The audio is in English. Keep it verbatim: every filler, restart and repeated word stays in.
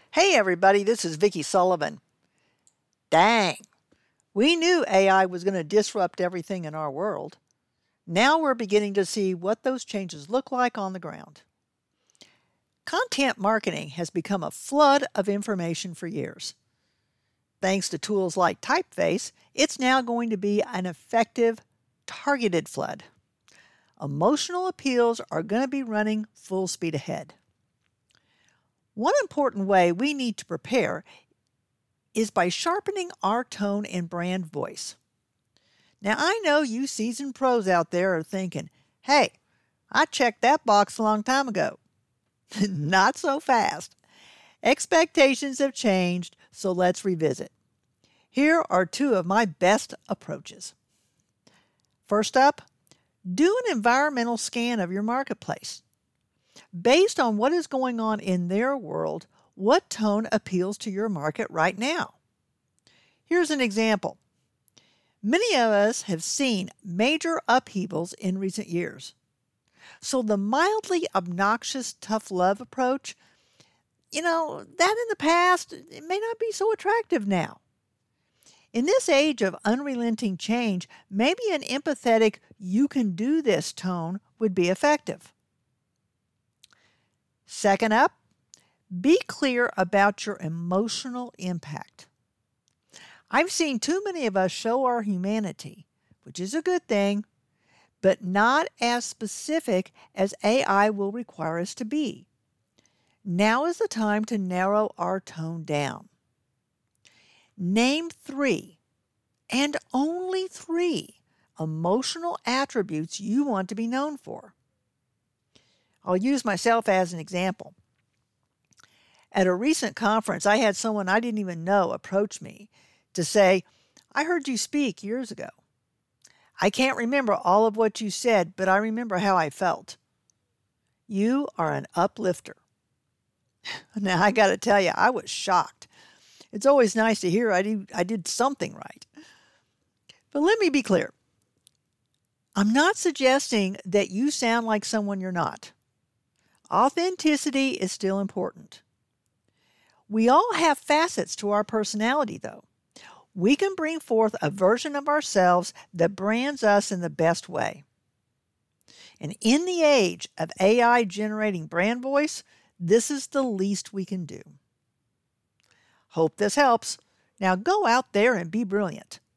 Hey everybody, this is Vicki Sullivan. Dang, we knew A I was going to disrupt everything in our world. Now we're beginning to see what those changes look like on the ground. Content marketing has become a flood of information for years. Thanks to tools like Typeface, it's now going to be an effective, targeted flood. Emotional appeals are going to be running full speed ahead. One important way we need to prepare is by sharpening our tone and brand voice. Now, I know you seasoned pros out there are thinking, hey, I checked that box a long time ago. Not so fast. Expectations have changed, so let's revisit. Here are two of my best approaches. First up, do an environmental scan of your marketplace. Based on what is going on in their world, what tone appeals to your market right now? Here's an example. Many of us have seen major upheavals in recent years. So the mildly obnoxious tough love approach, you know, that in the past, it may not be so attractive now. In this age of unrelenting change, maybe an empathetic, you can do this tone would be effective. Second up, be clear about your emotional impact. I've seen too many of us show our humanity, which is a good thing, but not as specific as A I will require us to be. Now is the time to narrow our tone down. Name three, and only three, emotional attributes you want to be known for. I'll use myself as an example. At a recent conference, I had someone I didn't even know approach me to say, I heard you speak years ago. I can't remember all of what you said, but I remember how I felt. You are an uplifter. Now, I got to tell you, I was shocked. It's always nice to hear I did, I did something right. But let me be clear. I'm not suggesting that you sound like someone you're not. Authenticity is still important. We all have facets to our personality, though. We can bring forth a version of ourselves that brands us in the best way. And in the age of A I generating brand voice, this is the least we can do. Hope this helps. Now go out there and be brilliant.